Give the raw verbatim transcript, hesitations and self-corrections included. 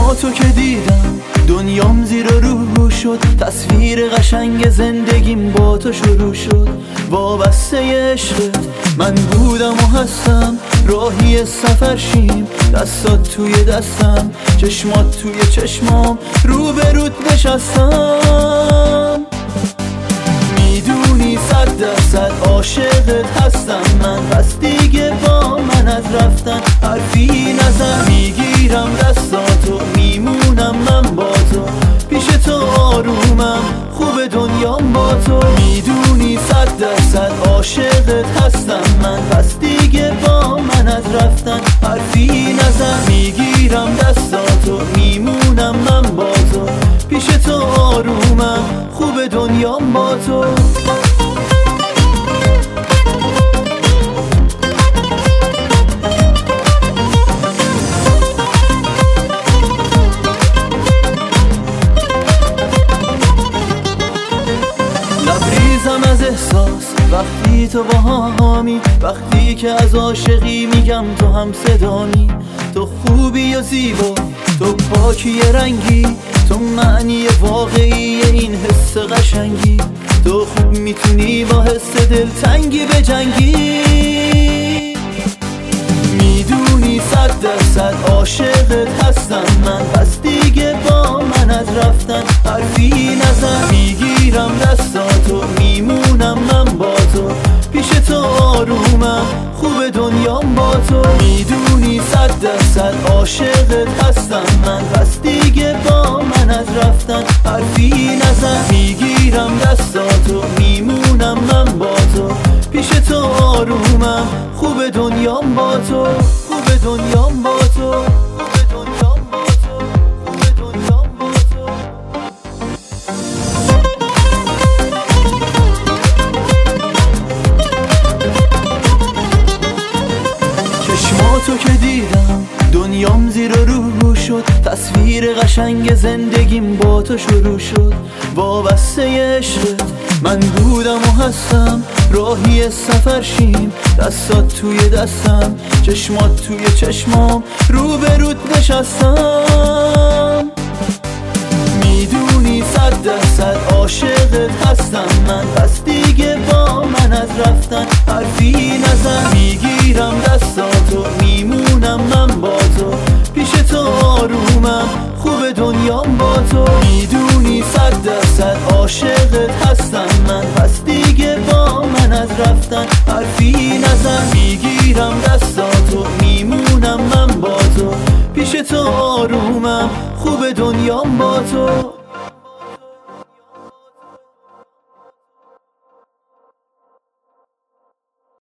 چشماتو که دیدم دنیام زیر و رو شد، تصویر قشنگ زندگیم با تو شروع شد. وابسته عشقت من بودم و هستم، راهی سفر شیم، دستات توی دستم، چشمات توی چشمام، رو به رود نشستم. میدونی صد درصد عاشقت هستم من، پس دیگه با من از رفتن حرفی نزن. میگیرم دستاتو میمونم من با تو، پیش تو آرومم، خوب دنیام با تو. میدونی صد درصد عاشقت هستم من، پس دیگه با من از رفتن حرفی نزن. میگیرم دستاتو میمونم من با تو، پیش تو آرومم، خوب دنیام با تو. لبریزم از احساس وقتی تو با هامی، وقتی که از عاشقی میگم تو هم صدامی. تو خوبی و زیبا، تو پاکی رنگی، تو معنی واقعی این حس قشنگی. تو خوب میتونی با حس دلتنگی بجنگی. میدونی صد درصد عاشقت هستم من، پس دیگه با من از رفتن حرفی نزن. میگیرم دستاتو میمونم من با تو، پیش تو آرومم، خوب دنیام با تو. میدونی صد درصد عاشقت هستم من، پس دیگه با من از رفتن حرفی نزن. میگیرم دستاتو میمونم من با تو، پیش تو آرومم، خوب دنیام با تو، خوب دنیام با تو، خوب دنیام با تو، خوب دنیام با تو. چشماتو که دیدم دنیام زیر و رو شد، تصویر قشنگ زندگیم با تو شروع شد. وابسته عشقت من بودم و هستم، راهی سفر شیم، دستات توی دستم، چشمات توی چشمام، رو به رود نشستم. میدونی صد درصد عاشقت هستم من، پس دیگه با من از رفتن حرفی نزن. میگیرم دستاتو میمونم من با تو، پیش تو آرومم، خوب دنیام با تو. میدونی صد درصد عاشقت هستم من، پس دیگه با من از رفتن حرفی نزن. میگیرم دستاتو میمونم من با تو، پیش تو آرومم، خوب دنیام با تو.